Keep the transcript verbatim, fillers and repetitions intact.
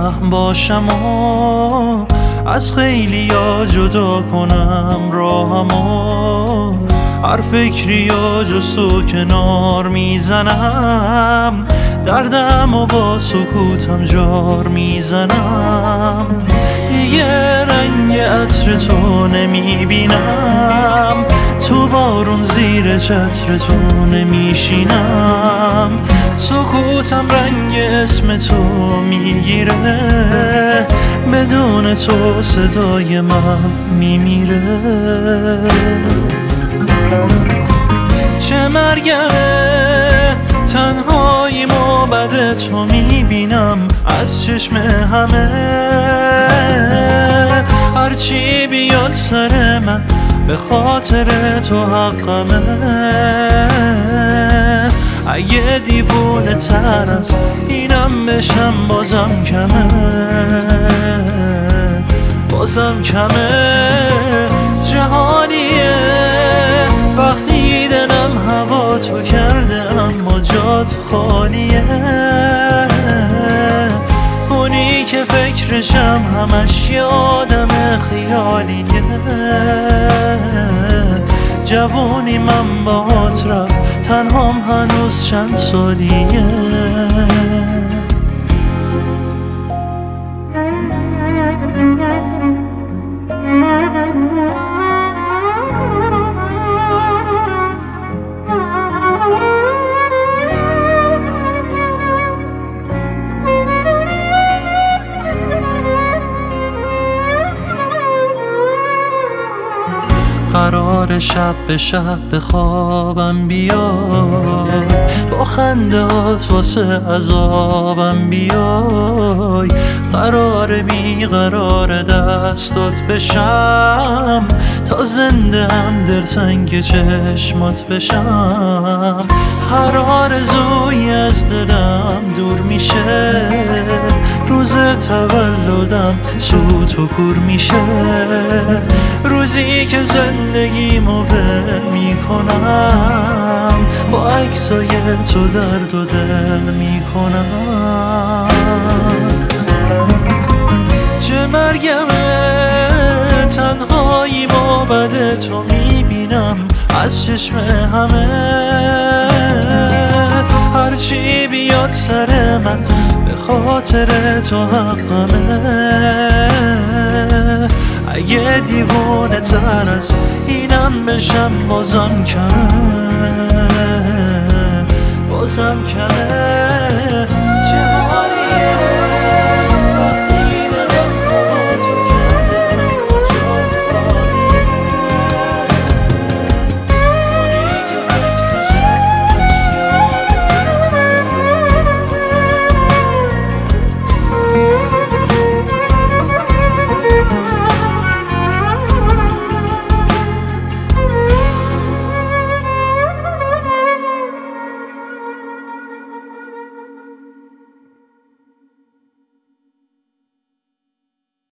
پهن باشم و از خیلیا جدا کنم راهمو، هر فکری یا جز تو کنار میزنم، دردم و با سکوتم جار میزنم. یه رنگ عطر تو نمیبینم، تو بارون زیر چتر تو نمیشینم، سکوتم رنگ اسم تو میگیره، بدون تو صدای من میمیره. چه مرگمه تنهاییم و بد تو میبینم از چشم همه، هرچی بیاد سر من به خاطر تو حقمه. اگه دیوونه تر از اینم بشم بازم کمه، بازم کمه. جهانیه وقتی دلم هوا تو کرده اما جات خالیه، اونی که فکرشم همش یادم خیالیه. جوونی من باهات رفت تنهام هنوز چند سالیه. قرار شب به شب به خوابم بیای، با خندات واسه عذابم بیای، قرار بی قرار دستات بشم، تا زنده هم دلتنگ چشمات بشم. هر آرزوی از دلم دور میشه، روز تولدم سوت و کور میشه، روزی که زندگیمو ول میکنم، با عکسای تو درد و دل میکنم. چه مرگمه تنهاییم و بد تو میبینم از چشم همه، هرچی بیاد سر من به خاطر تو حقمه. اگه دیوونه تر از اینم بشم بازم کمه، بازم کمه. جهانیه